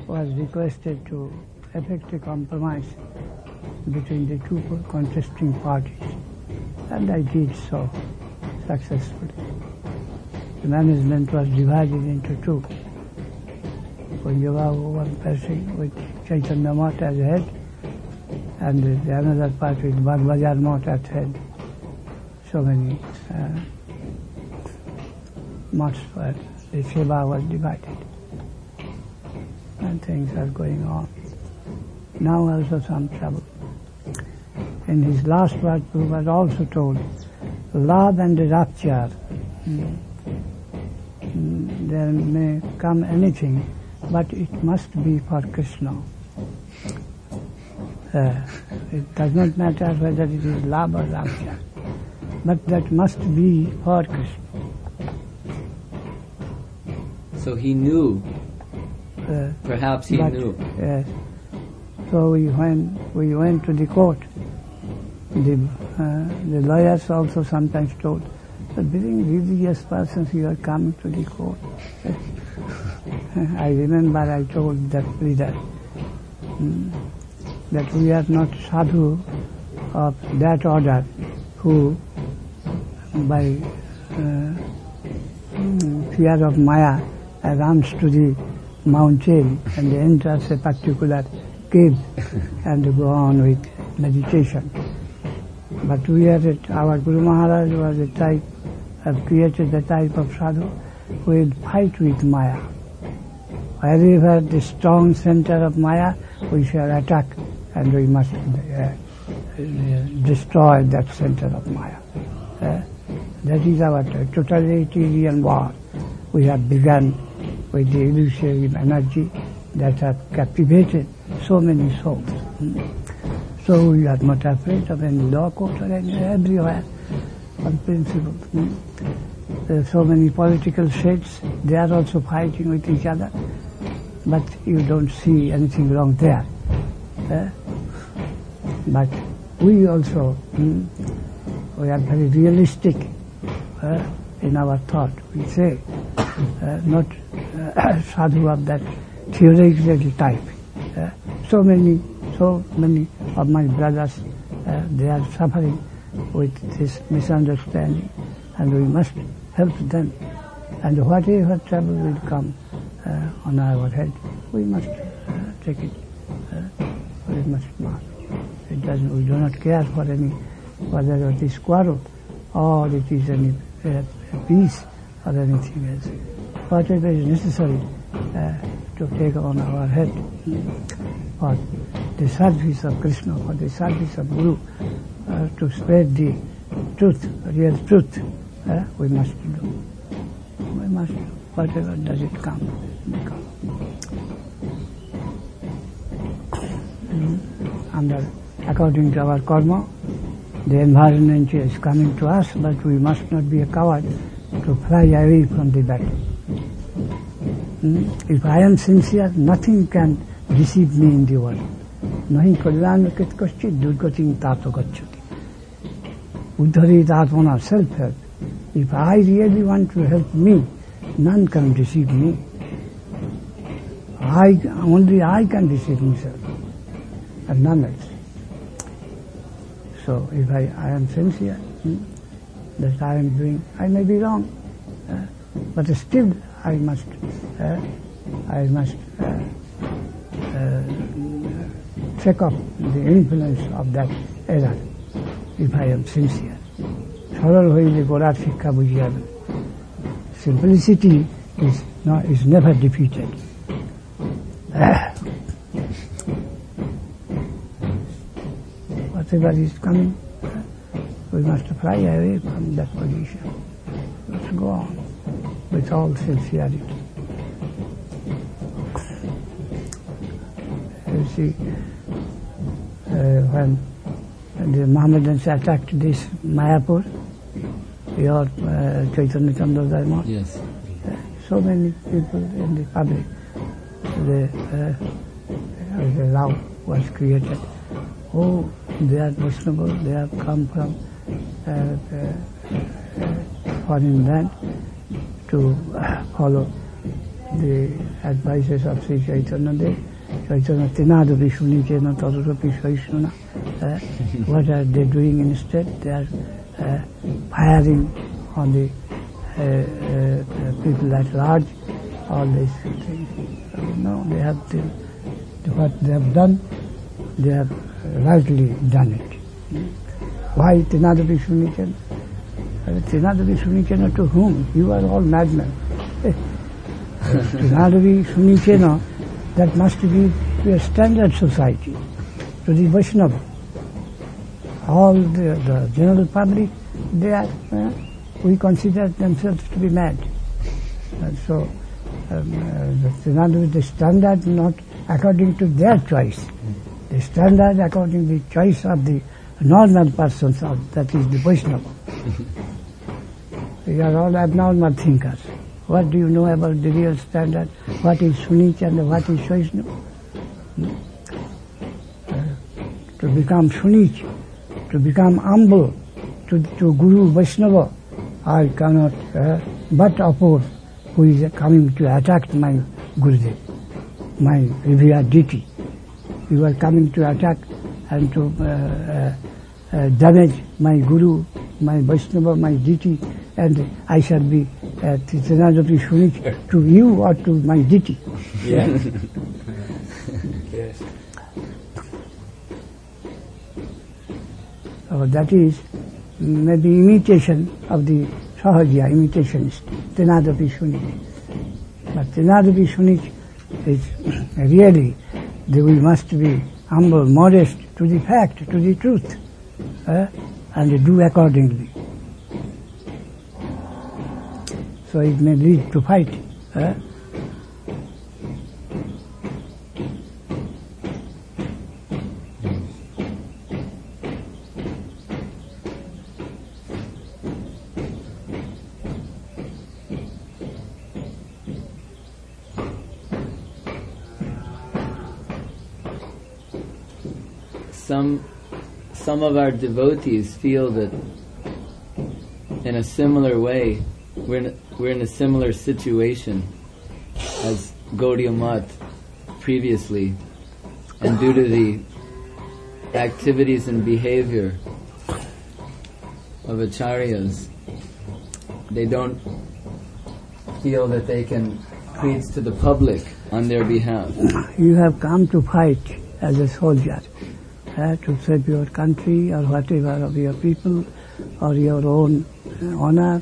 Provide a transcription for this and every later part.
was requested to effect a compromise between the two contesting parties, and I did so successfully. The management was divided into two. One person with Chaitanya Math as head, and the another part with Bagbajar Math as head. So many maths were, the seva was divided. And things are going on. Now also some trouble. In his last word, Prabhupada also told, love and rapture, there may come anything, but it must be for Krishna. It does not matter whether it is love or rapture, but that must be for Krishna. So he knew. Perhaps he knew. Yes. So when we went to the court, the lawyers also sometimes told, but being religious persons, you are coming to the court. I remember I told that leader that we are not sadhu of that order who by fear of Maya runs to the mountain and enters a particular cave and go on with meditation. But we are our Guru Maharaj was a type, have created a type of sadhu who will fight with Maya. Wherever the strong center of Maya, we shall attack and we must destroy that center of Maya. That is our totalitarian war. We have begun with the illusory energy that have captivated so many souls. So we are not afraid of any law court or everywhere on principle. There are so many political states, they are also fighting with each other, but you don't see anything wrong there. But we also, we are very realistic in our thought. We say, not sadhu of that theoretical type. So many of my brothers, they are suffering with this misunderstanding, and we must help them. And whatever trouble will come on our head, we must take it. We must not. We do not care for any, whether it is quarrel or it is any peace or anything else. Whatever is necessary to take on our head for the service of Krishna, for the service of Guru, to spread the truth, real truth, we must do. We must do. Whatever does it come. According to our karma, the environment is coming to us, but we must not be a coward to fly away from the battle. If I am sincere, nothing can deceive me in the world. Nahi kalyan kit kaschit durgatim tato gacchati. Uddharit atmana, self-help. If I really want to help me, none can deceive me. Only I can deceive myself, and none else. So if I am sincere, that I am doing, I may be wrong, but still I must check off the influence of that error, if I am sincere. Saral hoile gorar shikha bujiyabe. Simplicity is never defeated. Whatever is coming, we must fly away from that position. Let's go on with all sincerity. You see, when the Mohammedans attacked this Mayapur, your Chaitanya Chandra Math, yes. So many people in the public, the love was created. Oh, they are Vaishnava, they have come from foreign land to follow the advices of Sri Chaitanya Dev. Chaitanya Tinadapi Shunichena Tadapi Shaishuna. What are they doing instead? They are firing on the people at large, all these things. No, they have what they have done, they have rightly done it. Why Tinadapi Shunichena? Tinadapi Shunichena to whom? You are all madmen. Tinadapi Shunichena, that must be to a standard society, to the Vaishnava. All the general public, they are, we consider themselves to be mad. And so, the Tinadapi, the standard not according to their choice. The standard according to the choice of the normal persons, that is the Vaishnava. We are all abnormal thinkers. What do you know about the real standard? What is Sunich and what is Vaishnava? To become Sunich, to become humble, to Guru Vaishnava, I cannot but oppose who is coming to attack my Gurudev, my revered deity. You are coming to attack and to damage my Guru, my Vaishnava, my deity, and I shall be Tinadapi Shunich to you or to my deity. Yeah. Yes. So that is maybe imitation of the Sahaja, imitationist, Tinadapi Shunich. But Tinadapi Shunich is really, we must be humble, modest to the fact, to the truth, and do accordingly. So it may lead to fight. Some of our devotees feel that in a similar way we're in a similar situation as Gaudiya Math previously, and due to the activities and behavior of acharyas, they don't feel that they can preach to the public on their behalf. You have come to fight as a soldier, to save your country or whatever of your people or your own honor.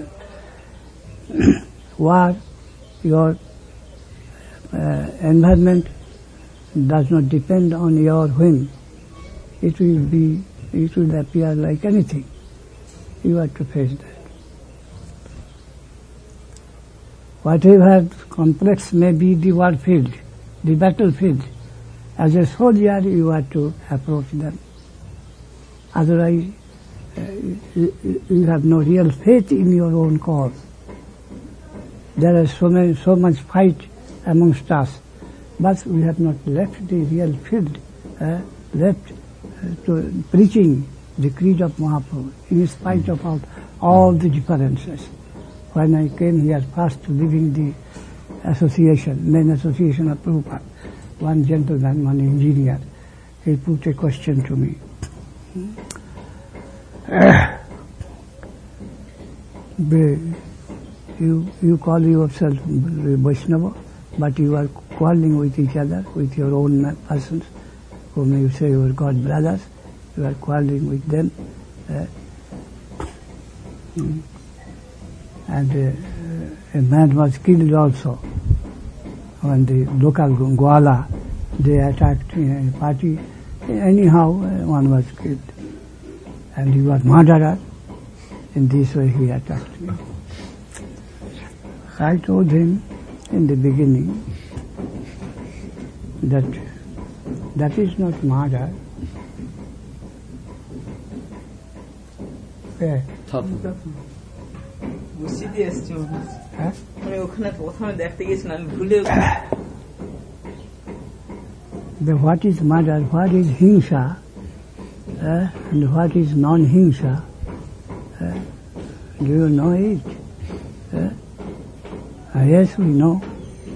War, your environment does not depend on your whim. It will appear like anything. You have to face that. Whatever complex may be the war field, the battlefield, as a soldier you have to approach them. Otherwise, you have no real faith in your own cause. There is so much fight amongst us, but we have not left the real field, left to preaching the creed of Mahaprabhu, in spite of all the differences. When I came here first leaving the association, main association of Prabhupada, one gentleman, one engineer, he put a question to me. You call yourself Vaishnava, but you are quarreling with each other, with your own persons, whom you say you are God brothers. You are quarreling with them. And a man was killed also. When the local Gwala, they attacked a party. Anyhow, one was killed. And he was murderer. In this way he attacked me. I told him in the beginning that is not murder. Yeah. What is murder, what is himsa, and what is non-himsa, do you know it? Yes, we know.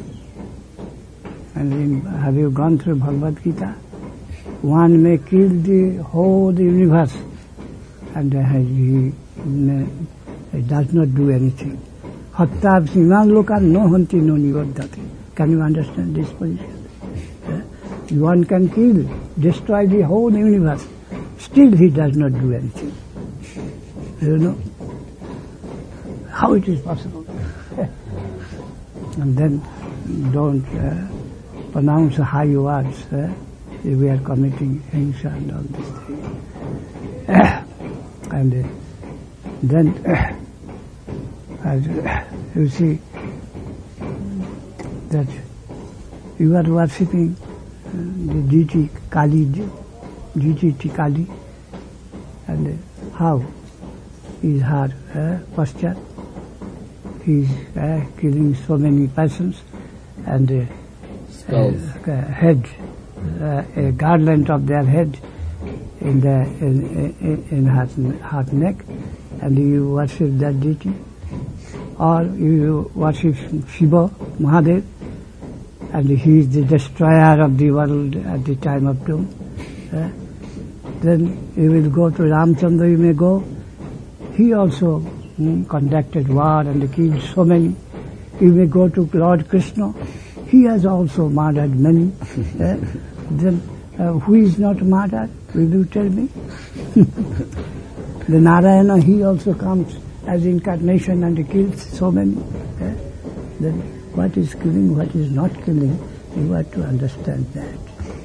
And have you gone through Bhagavad Gita? One may kill the whole universe and he does not do anything. Hatta siman loka no hanti no nigodhati. Can you understand this position? One can kill, destroy the whole universe. Still he does not do anything. You know? How it is possible? And then don't pronounce high words. We are committing hingsa and all these things. And then, as you see, that you are worshipping the deity Kali, deity Kali, and how is her posture? He is killing so many persons, and head, a garland of their head in her neck, and you worship that deity, or you worship Shiva, Mahadev, and he is the destroyer of the world at the time of doom. Then you will go to Ramchandra, you may go. He also conducted war and killed so many. You may go to Lord Krishna. He has also murdered many. Then who is not murdered? Will you tell me? The Narayana, he also comes as incarnation and kills so many. Then what is killing, what is not killing, you have to understand that.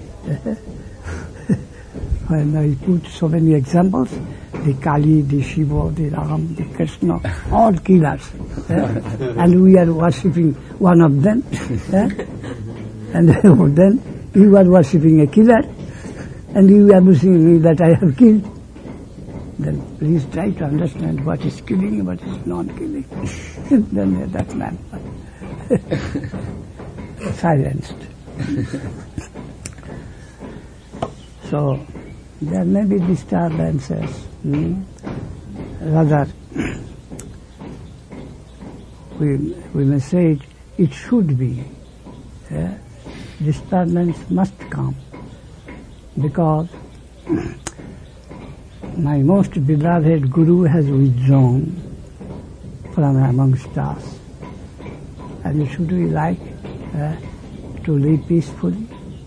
When I put so many examples, the Kali, the Shiva, the Ram, the Krishna, all killers. And we are worshipping one of them. And then you are worshipping a killer, and you are accusing me that I have killed. Then please try to understand what is killing and what is non-killing. Then that man silenced. So there may be disturbances. Rather, we may say it should be. Disturbance must come, because my most beloved Guru has withdrawn from amongst us. And should we like to live peacefully?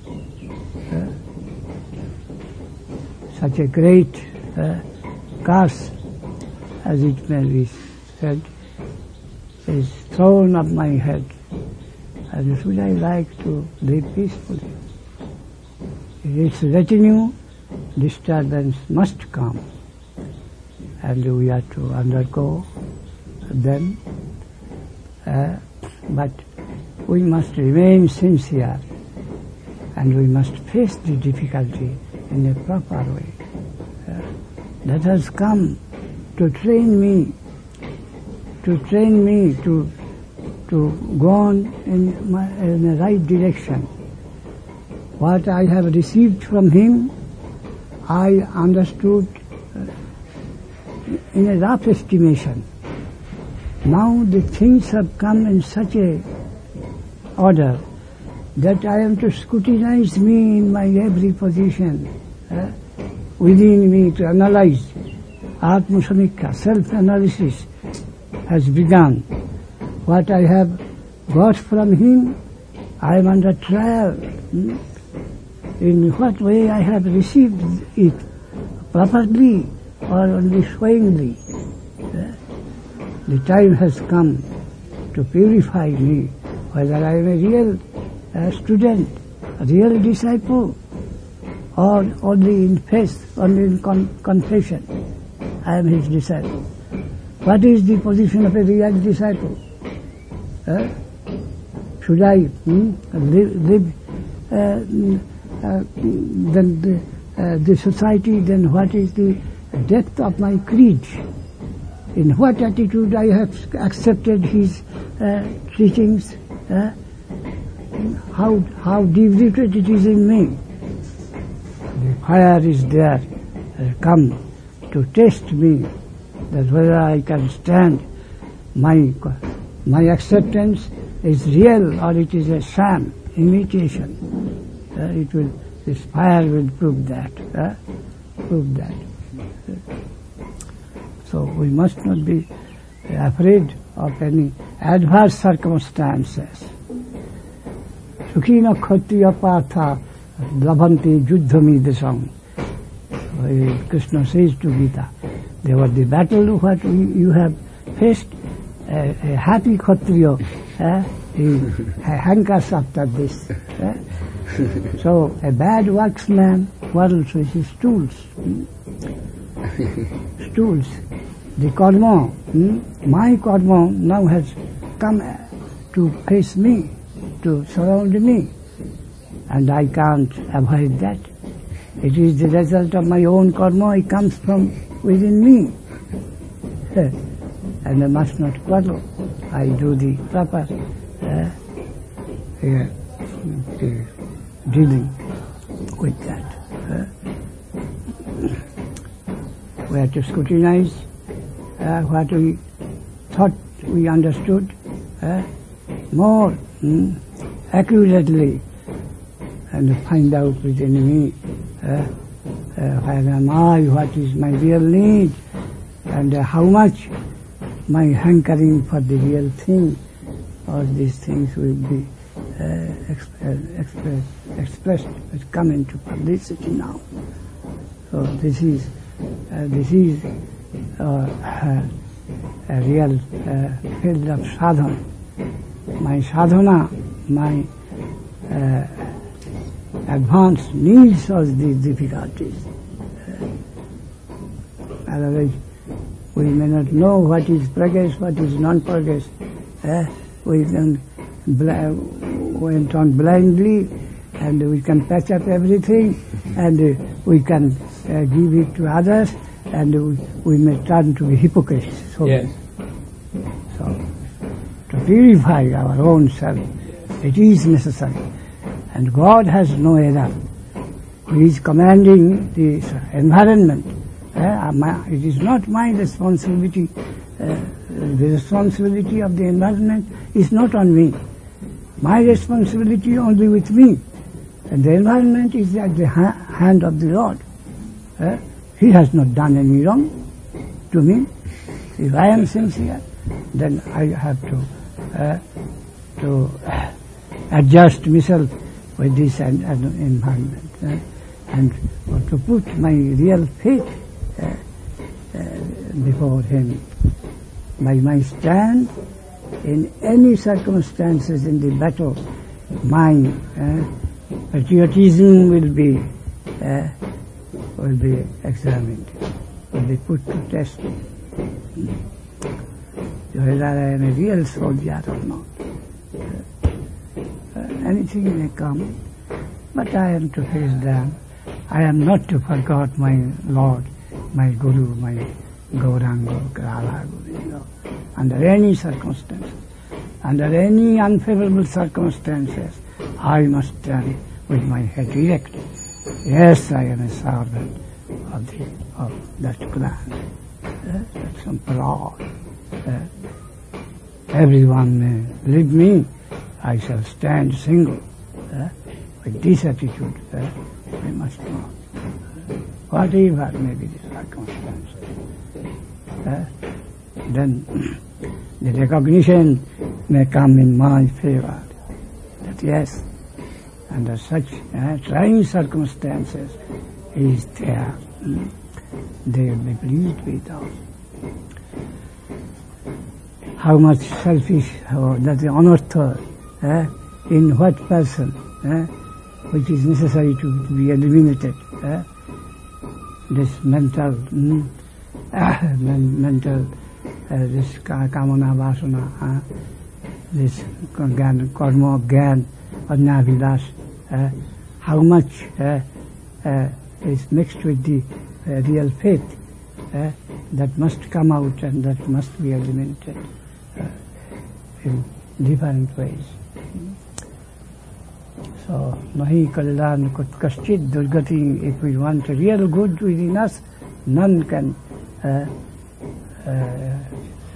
Such a great curse, as it may be said, is thrown on my head. And should I like to live peacefully? In its retinue, disturbance must come, and we have to undergo them. But we must remain sincere, and we must face the difficulty in a proper way. That has come to train me to go on in the right direction. What I have received from him, I understood in a rough estimation. Now the things have come in such a order that I am to scrutinize me in my every position, within me to analyze. Atma Samikha, self-analysis has begun. What I have got from him, I am under trial. In what way I have received it, properly or only showingly. The time has come to purify me, whether I am a real student, a real disciple, or only in faith, only in confession. I am his disciple. What is the position of a real disciple? Should I live then the society, then what is the depth of my creed? In what attitude I have accepted his teachings? How deep-rooted it is in me. The fire is there, come to test me, that whether I can stand. My acceptance is real or it is a sham. imitation. This fire will prove that. So we must not be afraid of any adverse circumstances. Sukhina khatriya partha labhanti yuddhamidasam. Krishna says to Gita, there was the battle what you have faced. A happy khatriya, he hankers after this. So a bad worksman quarrels with his stools. Stools. The karma, my karma now has come to face me, to surround me, and I can't avoid that. It is the result of my own karma, it comes from within me. And I must not quarrel. I do the proper dealing with that. We have to scrutinize what we thought we understood more accurately and find out within me where am I, what is my real need, and how much my hankering for the real thing. All these things will be expressed, come into publicity now. So this is a real field of sadhana. My sadhana, my advance needs all these difficulties. Otherwise, we may not know what is progress, what is non-progress. We can went on blindly, and we can patch up everything, and we can give it to others, and we may turn to be hypocrites. So, yes. So to purify our own self, it is necessary. And God has no error. He is commanding the environment. It is not my responsibility. The responsibility of the environment is not on me. My responsibility only with me. And the environment is at the hand of the Lord. He has not done any wrong to me. If I am sincere, then I have to adjust myself with this environment and to put my real faith before Him. By my stand in any circumstances in the battle, my patriotism will be examined, will be put to test. Whether I am a real soldier or not. Anything may come, but I am to face them. I am not to forget my Lord, my Guru, my Gauranga, Radha Guru, under any circumstances. Under any unfavorable circumstances, I must stand with my head erect. Yes, I am a servant of that plan. That's some law. Everyone may leave me, I shall stand single. With this attitude, I must not. Whatever may be the circumstances. Then the recognition may come in my favor. That yes, under such trying circumstances, He is there. They will be pleased with us. How much selfish, that the anartha, in what person, which is necessary to be eliminated. This mental, this kamana vasana, this karma, gyan, ajnavilas, how much is mixed with the real faith, that must come out and that must be eliminated in different ways. So, nahi kalyan kaschid durgati, if we want a real good within us, none can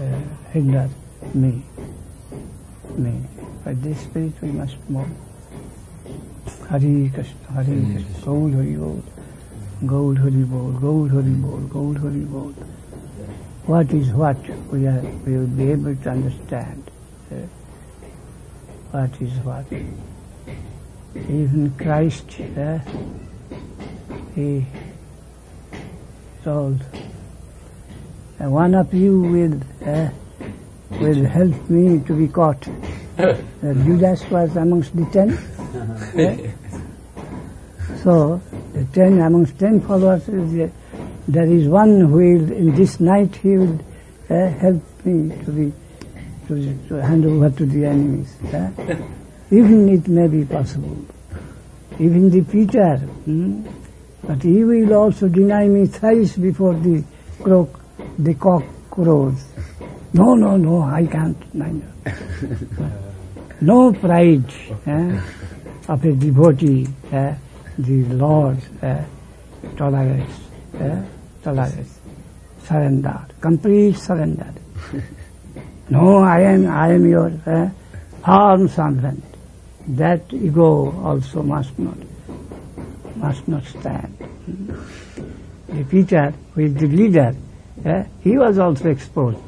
hinder me. By this spirit we must move. Hare Krishna, Hare Krishna, Gaud Hari Bol, Gaud Hari Bol, Gaud Hari Bol, Gaud Hari Bol. What is what? We will be able to understand. What is what? Even Christ, he told, one of you will help me to be caught. Judas was amongst the 10. So, the 10 amongst 10 followers, there is one who will, in this night, he will help me to hand over to the enemies. Even it may be possible. Even the Peter, but he will also deny me thrice before the cock crows. No, I can't. No pride of a devotee, the Lord tolerates, surrender, complete surrender. No, I am your firm servant. That ego also must not stand. The Peter, who is the leader, he was also exposed.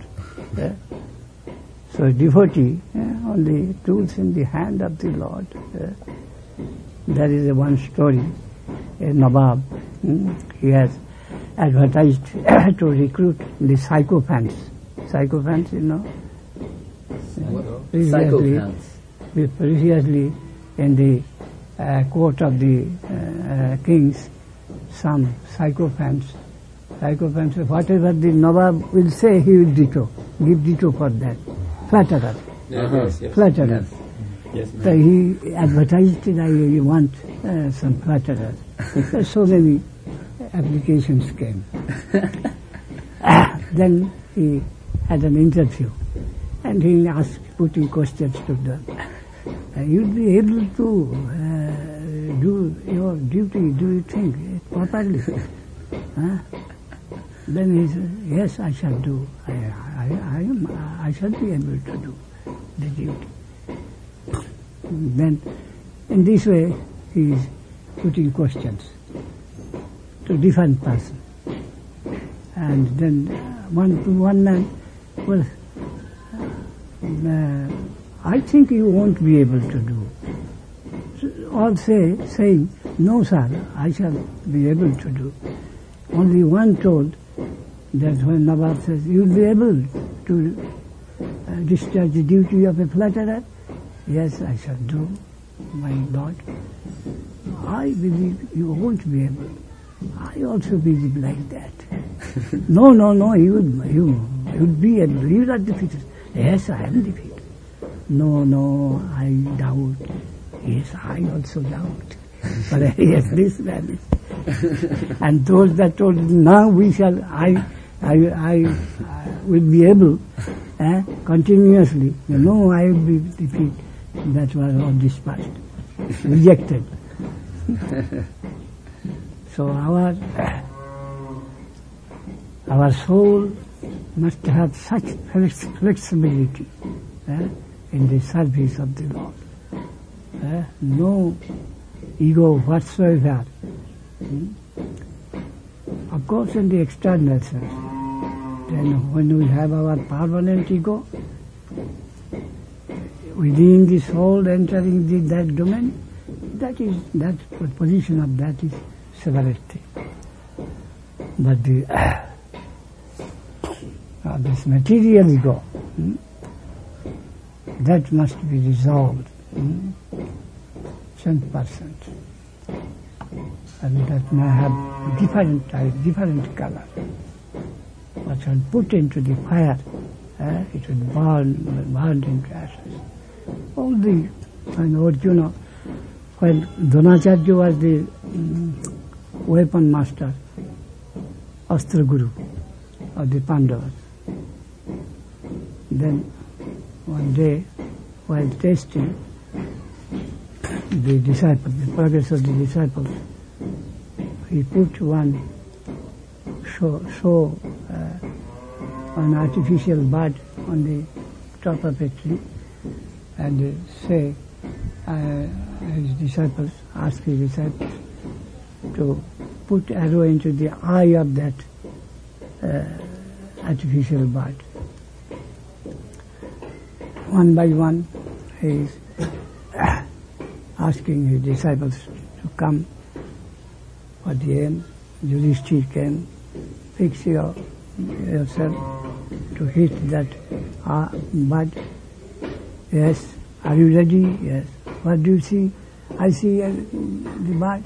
So devotee, on the tools in the hand of the Lord. There is one story, a Nawab, he has advertised to recruit the sycophants. Sycophants, you know? Previously in the court of the kings, some sycophants, whatever the Nawab will say, he will give ditto for that. Flatterer. Yes. Flatterer. Yes, so he advertised that you want some flatterers. So many applications came. Then he had an interview and he asked, putting questions to them. You'll be able to do your duty, do you think, properly? Then he said, yes, I shall do. I shall be able to do the duty. Then, in this way, he is putting questions to different persons. And then one man, well, I think you won't be able to do. So all saying, no sir, I shall be able to do. Only one told that when Nawab says, you'll be able to discharge the duty of a flatterer? Yes, I shall do, my Lord. I believe you won't be able. I also believe like that. No, you would be able. You are defeated. Yes, I am defeated. No, I doubt. Yes, I also doubt. But yes, this man is. And those that told, now we shall, I will be able, continuously. I will be defeated. That was all dispatched, rejected. So our soul must have such flexibility in the service of the Lord. No ego whatsoever. Of course, in the external sense. Then when we have our permanent ego, within the soul entering that domain, that position of that is severity. But this material ego, that must be resolved, 100%. And that may have different type, different color. But when put into the fire, it will burn into ashes. All the, Arjuna, when Dronacharya was the weapon master, Astra Guru of the Pandavas, then one day, while testing the disciples, the progress of the disciples, he put one an artificial bird on the top of a tree and say, his disciples asked his disciples to put arrow into the eye of that artificial bird. One by one, he is asking his disciples to come for the aim. Yudhishthir came, fix yourself to hit that bird. Yes. Are you ready? Yes. What do you see? I see the bird.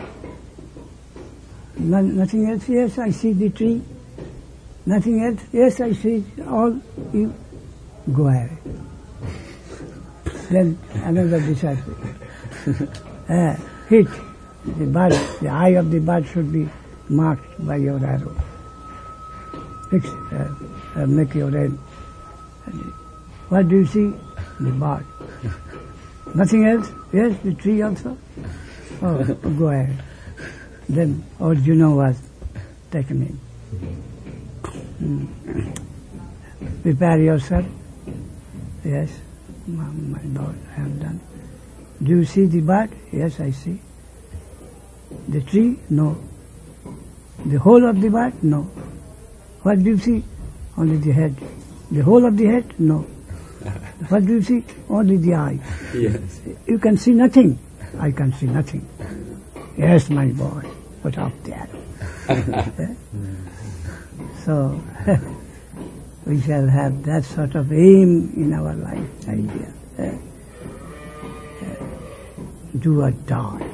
Nothing else? Yes, I see the tree. Nothing else? Yes, I see all. You go ahead. Then another disciple. Hit the bird. The eye of the bird should be marked by your arrow. Fix, make your aim. What do you see? The bird. Nothing else? Yes, the tree also? Oh, go ahead. Then Arjuna was taken in. Prepare yourself. Yes, my Lord, I have done. Do you see the bird? Yes, I see. The tree? No. The whole of the bird? No. What do you see? Only the head. The whole of the head? No. What do you see? Only the eye. Yes. You can see nothing. I can see nothing. Yes, my boy, put up the arrow. So, we shall have that sort of aim in our life, idea. Do or die.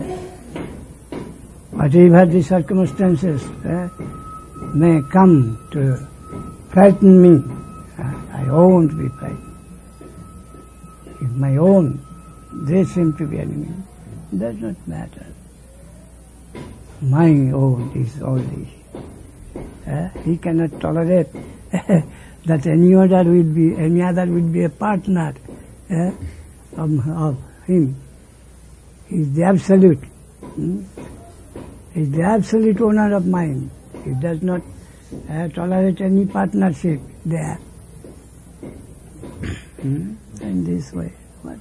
Whatever the circumstances may come to frighten me, I won't be frightened. If my own, they seem to be enemy, it does not matter. My own is only. He cannot tolerate that any other will be a partner of him. He is the absolute. He is the absolute owner of mind. He does not tolerate any partnership there. In this way,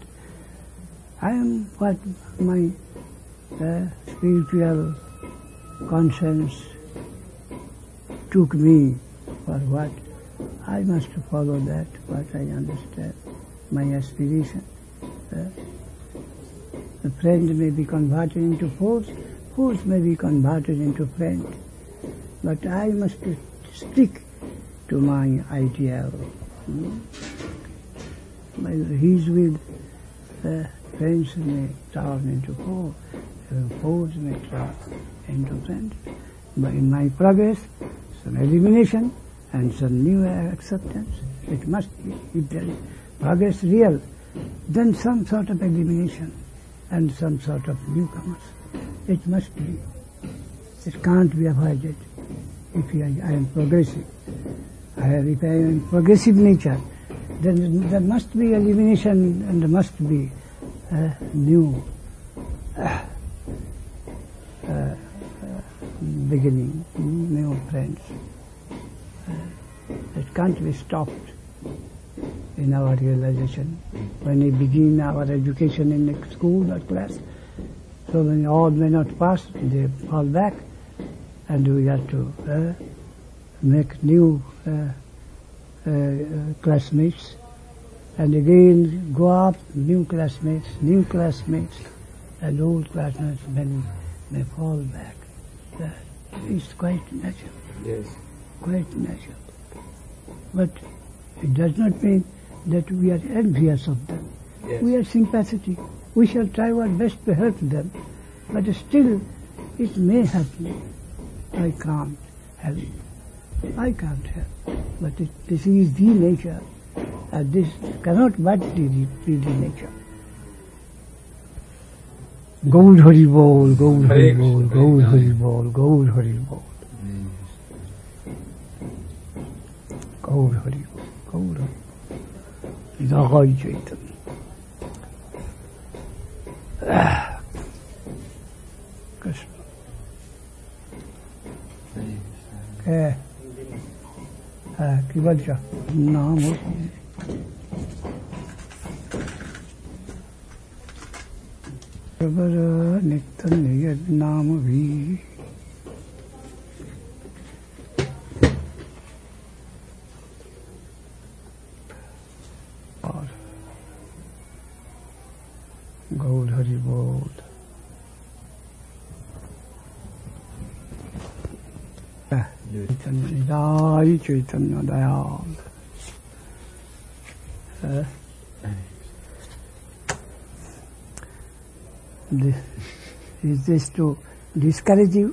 what my spiritual conscience took me for what I must follow that, what I understand, my aspiration. The friend may be converted into foes, foes may be converted into friends, but I must stick to my ideal. His will, friends may turn into foes, foes may turn into friends. But in my progress, some elimination and some new acceptance. It must be. If there is progress real, then some sort of elimination and some sort of newcomers. It must be. It can't be avoided. If I am progressive, if I am progressive nature, then there must be elimination and there must be new beginning, new friends. It can't be stopped in our realization. When we begin our education in a school or class, so when all may not pass, they fall back, and we have to make new classmates, and again go up, new classmates, and old classmates may fall back. That is quite natural. Yes. Quite natural. But it does not mean that we are envious of them. Yes. We are sympathetic. We shall try our best to help them. But still, it may happen. I can't help. I can't help. But this is the nature. And this cannot but be the nature. Gaur Hari Bol, Gaur Hari Bol, Gaur Hari Bol, Gaur Hari Bol. Gaur Hari Bol, Gaur Hari Bol. Idagay Chaitanya. Krishna. কি বলছো? নাম नित्य नियत नाम भी और गौड़ हरि बोल। चैतन्य चैतन्य Dayal. Is this to discourage you?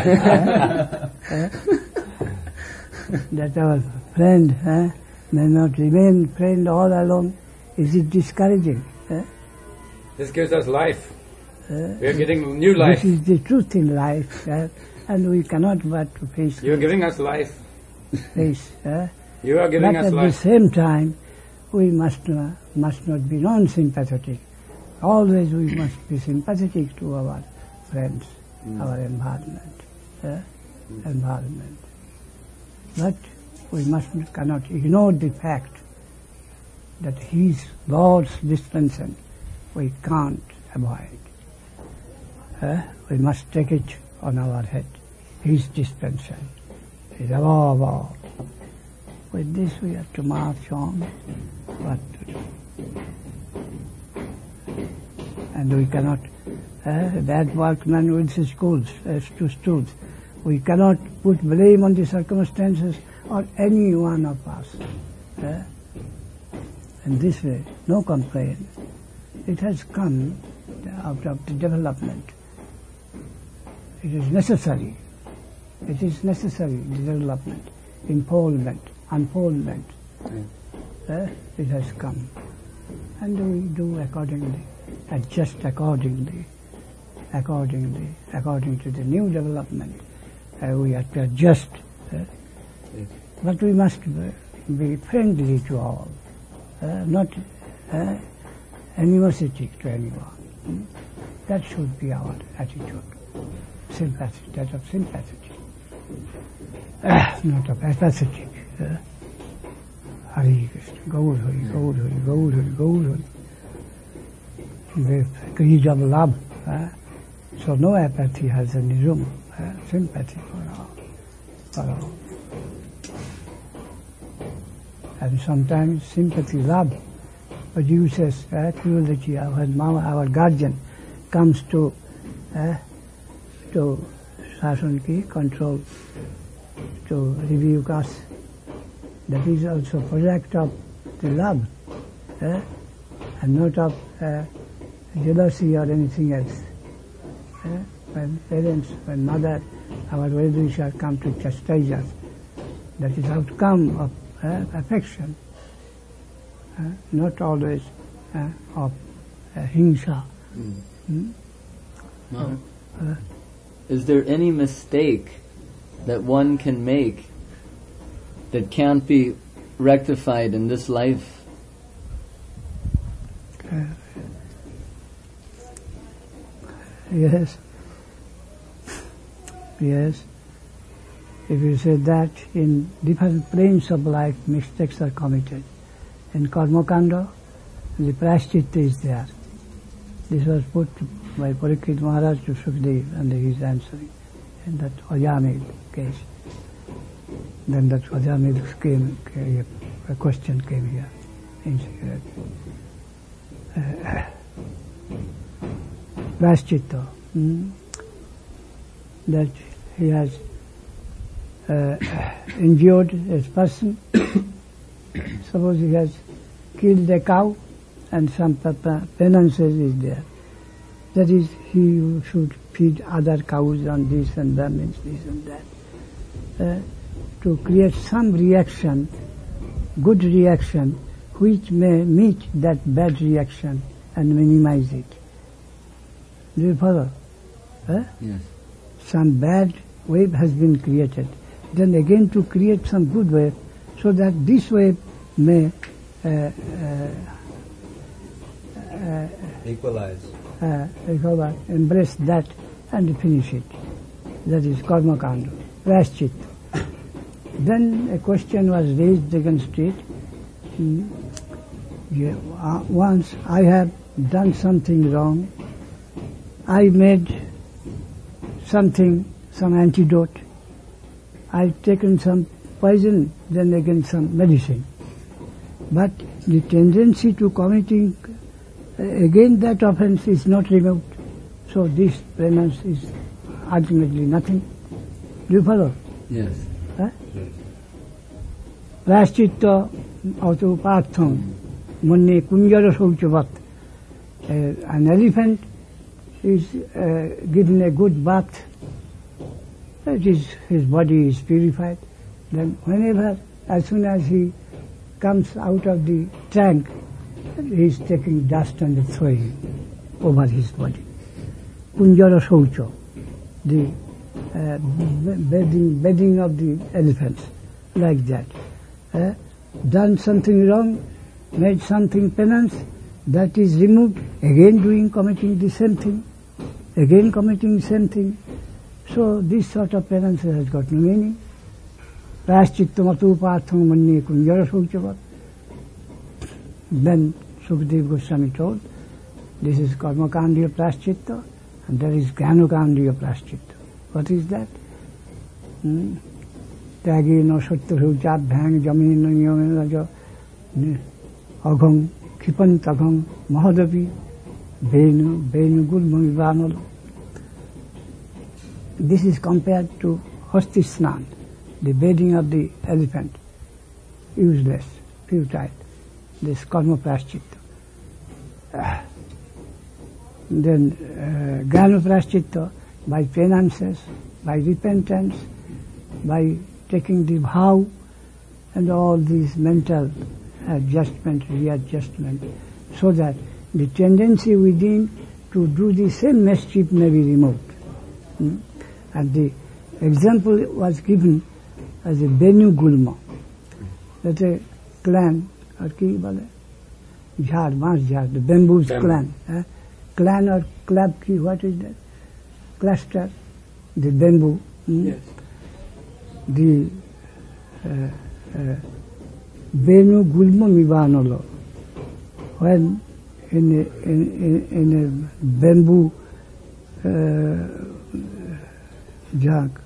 That our friend may not remain friend all alone. Is it discouraging? This gives us life. We are getting new life. This is the truth in life, and we cannot but face. You are giving us life. Face. You are giving but us life. But at the same time, we must not be non-sympathetic. Always we must be sympathetic to our friends, our environment. But we cannot ignore the fact that His Lord's dispensation we can't avoid. We must take it on our head. His dispensation is above all. With this we have to march on what to do. And we cannot, that workman with his stools, we cannot put blame on the circumstances or any one of us. In this way, no complaint. It has come out of the development. It is necessary. It is necessary, the development, unfoldment. It has come. And we do accordingly, adjust according to the new development. We have to adjust. But we must be friendly to all, not animosity to anyone. That should be our attitude. Sympathy, that of sympathy. Not of apathetic. Hare Krishna, Gaur Hari, Gaur Hari, Gaur Hari, Gaur Hari. The creed of love. So no apathy has any room. Sympathy for all. And sometimes sympathy, love produces cruelty. Our guardian comes to Shasan ki control, to rebuke us. That is also project of the love, and not of jealousy or anything else. When parents, when mother, our well-wisher come to chastise us, that is outcome of affection, not always of hingsa. Is there any mistake that one can make that can't be rectified in this life? Yes. If you say that in different planes of life mistakes are committed. In Karmakanda, the Prashchitta is there. This was put by Parikshit Maharaj to Sukdev, and he is answering in that Ajamil case. Then that Ajamil came, a question came here. Prashchitta, that he has injured a person. Suppose he has killed a cow and some penances is there. That is, he should feed other cows on this and that, means this and that. To create some reaction, good reaction, which may meet that bad reaction and minimize it. Do you follow? Yes. Some bad wave has been created. Then again to create some good wave, so that this wave may equalize. Embrace that and finish it. That is karma kanda, prashchitta. Then a question was raised against it. Once I have done something wrong, I made something, some antidote. I've taken some poison, then again some medicine. But the tendency to committing again that offense is not removed. So this penance is ultimately nothing. Do you follow? Yes. Prashchitta autopartham munne kunjara shauchavat. An elephant is given a good bath. That is, his body is purified. Then whenever, as soon as he comes out of the tank, he is taking dust and throwing over his body. Kunjara shaucha, the bedding of the elephants, like that. Done something wrong, made something penance, that is removed, again committing the same thing, again committing the same thing. So this sort of penance has got no meaning. Prashchittamatu partham manne kunjara shauchavat. Then Sukadeva Goswami told, this is karmakandiya prashchitta and there is jnanakandiya prashchitta. What is that? Tyagi no satya shauchabhyang jamina niyamena raja agham khipant agham mahadapi venu gulma vivanala. This is compared to hasti snan, the bathing of the elephant. Useless, futile. This karma prashchitta. Then jnana prashchitta, by penances, by repentance, by taking the vow, and all these mental adjustment, readjustment, so that the tendency within to do the same mischief may be removed. And the example was given as a Benu Gulma. That's a clan, or ki bale? Jhad, Bans Jhad, the bamboo's clan. Clan or club ki, what is that? Cluster, the bamboo. Yes. The Benu Gulma Mivanolo. When in a bamboo jug,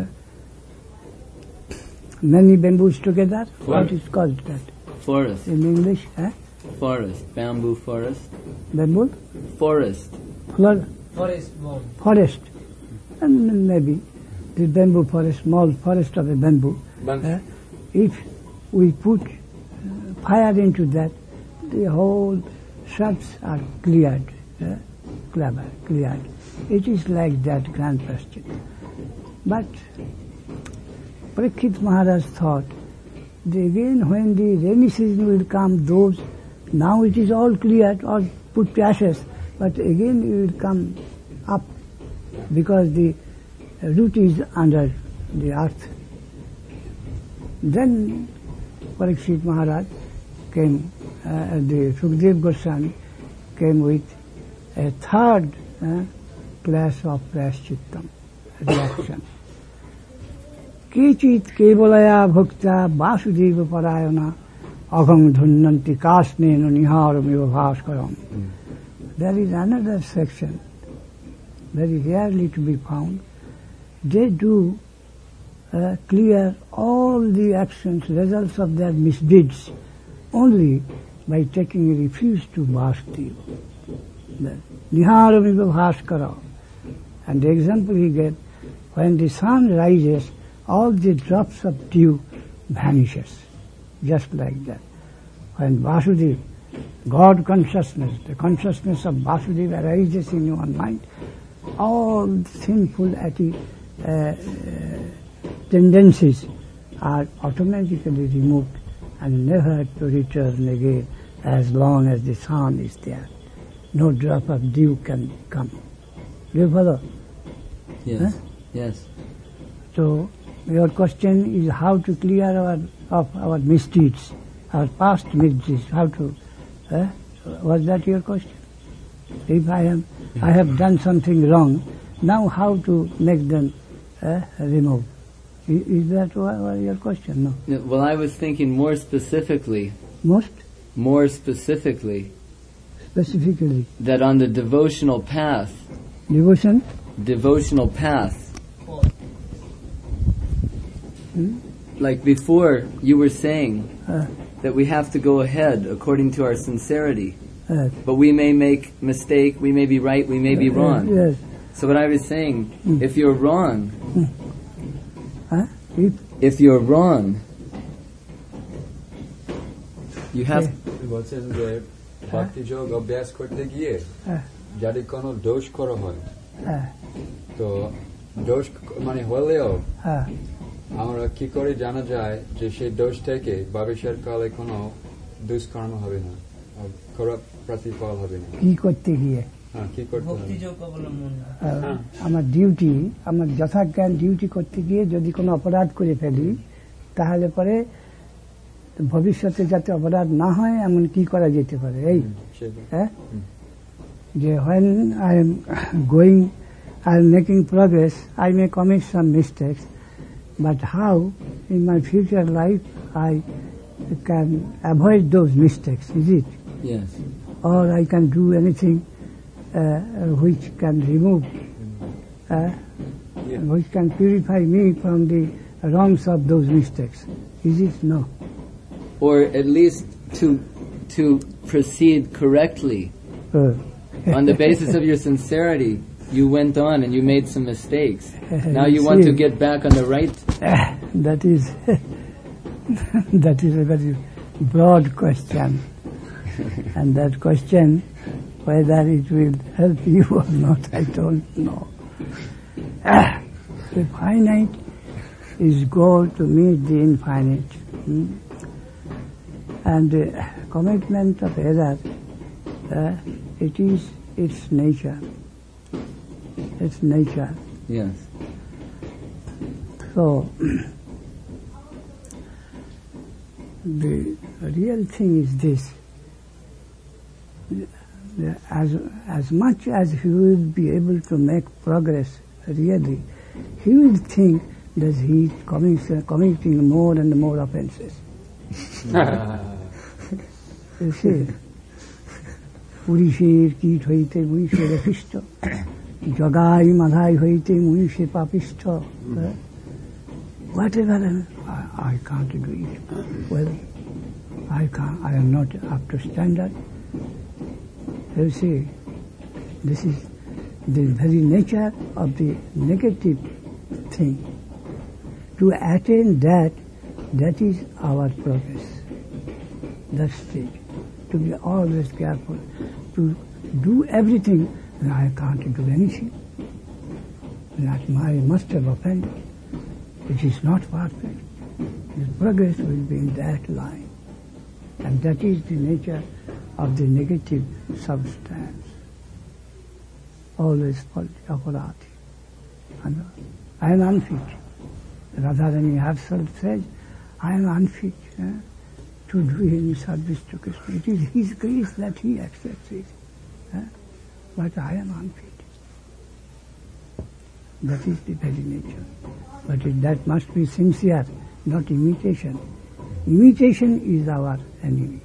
many bamboos together, what is called that? Forest. In English, Forest. Bamboo forest. Bamboo? Forest. Forest. And maybe the bamboo forest, small forest of a bamboo. If we put fire into that, the whole shrubs are cleared. Cleared. It is like that grand prashchitta. But Parikshit Maharaj thought, again when the rainy season will come, those, now it is all cleared, all put to ashes, but again it will come up because the root is under the earth. Then Parikshit Maharaj came, the Sukadeva Goswami came with a third class of prashchittam, reaction. Kichit kevalaya bhakta vasudeva parayana agham dhunnanti kasnenu niharamiva bhaskaram. There is another section, very rarely to be found. They do clear all the actions, results of their misdeeds, only by taking a refuge to Vasudeva. Niharamiva bhaskaram. And the example he gave, when the sun rises, all the drops of dew vanishes, just like that. When Vasudeva, God consciousness, the consciousness of Vasudeva arises in your mind, all sinful tendencies are automatically removed and never to return again as long as the sun is there. No drop of dew can come. Do you follow? Yes. Yes. So your question is how to clear our misdeeds, our past misdeeds. How to? Was that your question? If I have done something wrong, now how to make them remove? Is that your question? No. Well, I was thinking more specifically. More specifically. Specifically. That on the devotional path, Devotion? Devotional path. Like before, you were saying that we have to go ahead according to our sincerity. But we may make mistake, we may be right, we may be wrong. Yes. So what I was saying, if you're wrong, if you're wrong, you have... বলছেন যে ভক্তি যোগ অভ্যাস করতে গিয়ে যদি কোনো দোষ করা হয় তো দোষ মানে হলেও আমরা কি করে জানা যায় যে সেই দোষ থেকে ভবিষ্যৎকালে কোনো দুষ্কর্ম হবে না, খারাপ প্রতিফল হবে না? কি করতে গিয়ে কি করতে হবে? আমার ডিউটি, আমার যথাজ্ঞান ডিউটি করতে গিয়ে যদি কোনো অপরাধ করে ফেলি, তাহলে পরে ভবিষ্যতে যাতে অপরাধ না হয় এমন কি করা যেতে পারে? এই যে when I am going, I am making progress, I may commit some mistakes, but how in my future life I can avoid those mistakes, is it? Yes. Or I can do anything which can remove, which can purify me from the wrongs of those mistakes, is it? No. Or at least to proceed correctly. On the basis of your sincerity, you went on and you made some mistakes. Now you want to get back on the right. That is that is a very broad question. And that question, whether it will help you or not, I don't know. The finite is goal to meet the infinite. And the commitment of error, it is its nature. Its nature. Yes. So, the real thing is this. As much as he will be able to make progress, really, he will think that he is committing more and more offenses. You see, পুরুষের কীট হইতে মহিষে রখিষ্ঠ, জগাই মাধাই হইতে মহিষে পাপিষ্ঠ. Whatever, I can't do it. Well, I am not up to standard. You see, this is the very nature of the negative thing. To attain that is our progress. That's it. To be always careful. To do everything, I can't do anything. That I must have offended. It is not perfect. The progress will be in that line. And that is the nature of the negative substance. Always aparati. And I am unfit. Radharani herself says, I am unfit to do any service to Krishna. It is His grace that He accepts it. But I am unfit. That is the very nature. But that must be sincere, not imitation. Imitation is our enemy.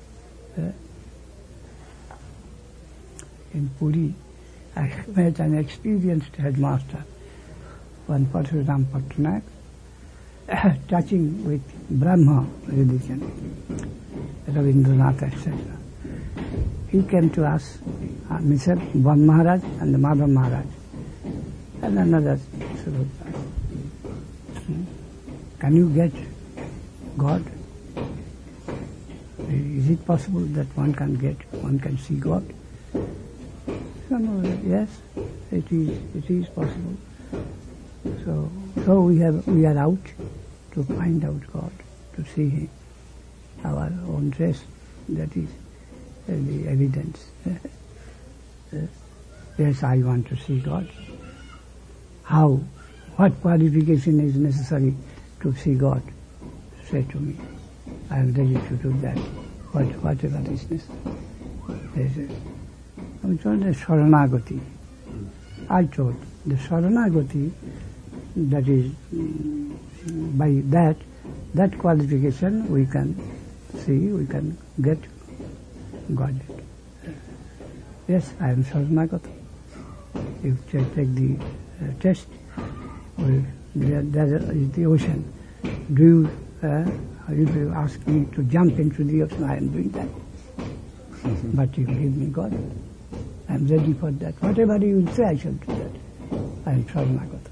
In Puri, I met an experienced headmaster, one Parsuram Patnaik, touching with Brahma religion, Rabindranath, etc. He came to us, Mr. Van Maharaj and the Madhav Maharaj, and another Surupa. Can you get God? Is it possible that one can see God? Yes, it is possible. So we are out to find out God, to see Him. Our own dress, that is the evidence. Yes, I want to see God. How? What qualification is necessary to see God? Say to me. I am ready to do that. Whatever is necessary. I told the Saranagati. I told the Saranagati, that is, by that qualification we can see, we can get Godhead. Yes, I am Saranagati. You take the test. There is the ocean. Do if you ask me to jump into the ocean, I am doing that. But you give me God. I am ready for that. Whatever you will say, I shall do that. I am Sharanagata.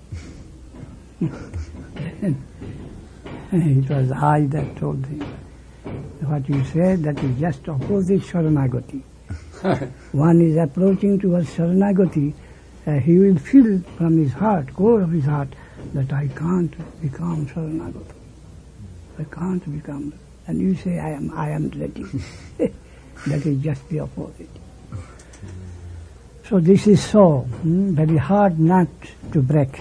It was I that told him. What you say, that is just opposite Sharanagati. One is approaching towards Sharanagati, he will feel from his heart, core of his heart, that I can't become Sharanagata. I can't become. And you say, I am ready. That is just the opposite. So this is so very hard nut to break.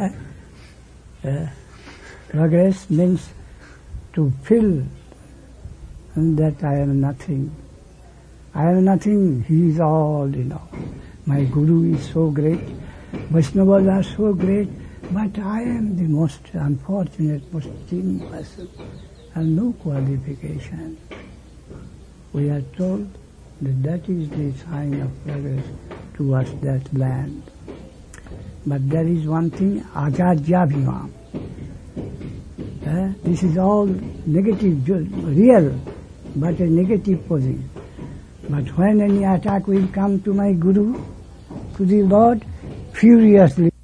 Progress means to feel that I am nothing. I am nothing, he is all in all. My Guru is so great, Vaishnavas are so great, but I am the most unfortunate, most thin person, and no qualification. We are told that that is the sign of progress towards that land. But there is one thing, Ajajyabhiman. This is all negative, real, but a negative position. But when any attack will come to my Guru, to the Lord, furiously